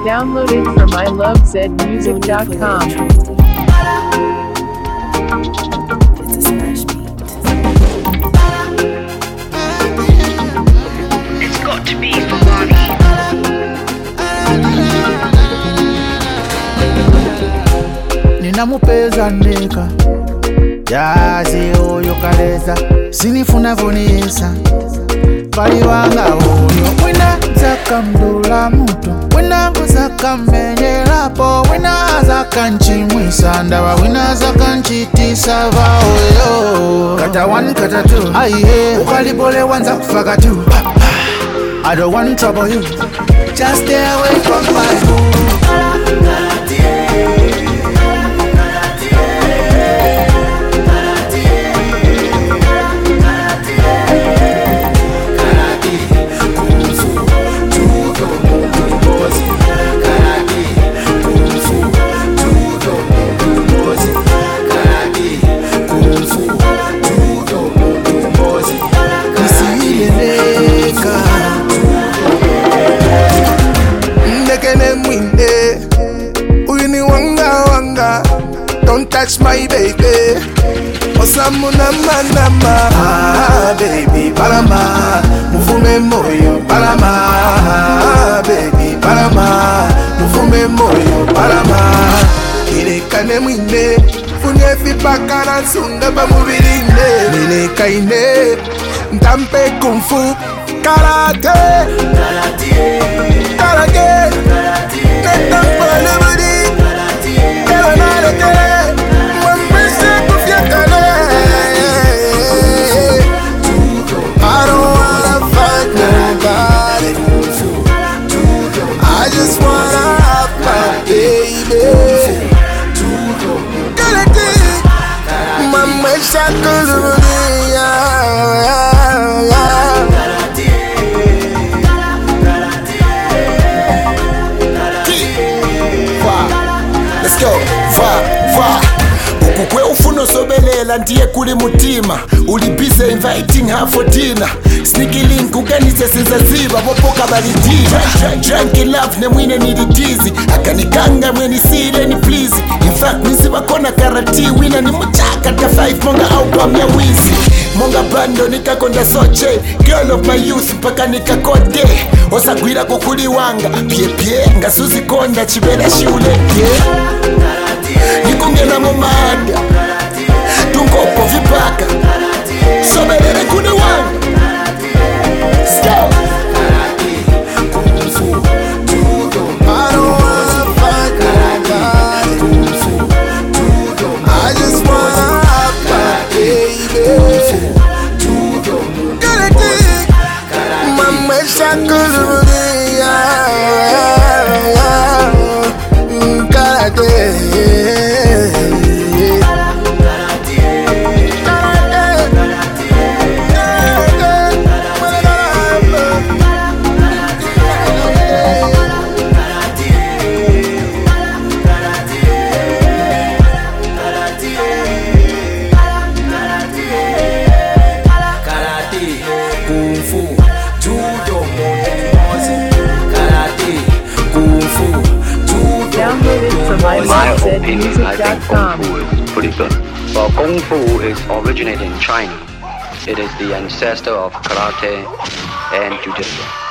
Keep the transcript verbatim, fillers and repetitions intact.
Download it from i love zed music dot com. It's a smash beat. It's got to be for Bonnie. Ninamupeza ndeka jazi oyo kaleza sinifuna vonesa pali wanga oyo wina zaka mdula muto wina zaka mmenyelapo wina zaka nchimwisa ndawa wina zaka nchitisa vaoyo kata one kata two aihe ukalipole wanza kufaka tu I don't want trouble you just stay away from my boo. Don't touch my baby. Osamu nama nama. Ah, baby, palama. Mufume moyo, palama. Baby, palama. Mufume moyo, palama. Ilekane mwine. Funye fipaka na sunga ba mubirinde. Nilekaine. Ntampe kung fu. Karate. Karate. Karate. Netampa lebedi. Let's go, va, va. Ukukwe ufuno sobelela ndiye kuli mutima. Ulibise inviting her for dinner. Sneaky link ukanise sizaziba wopoka balidina. Drunk in love ne mwine nilidizi. Akanikanga mweni sile ni please. In fact nisiba kona karati wina ni mchaka ta five monga au kwa mia wizi. Monga bando nikakonda soche. Girl of my youth mpaka nikakote. Osagwira kukuli wanga pie pie nga suzi konda chibela shiule pie. Nikungena momanda tungopo vipaka sobelele kuni wanga stop. I don't wanna fight nobody. I just wanna have my baby. Karate, mama shakuludi, karate. Kung fu, judo, karate, kung fu, judo. Download it from i love zed music dot com. Kung Fu is pretty good. Well, Kung Fu is originated in China. It is the ancestor of karate and jujitsu.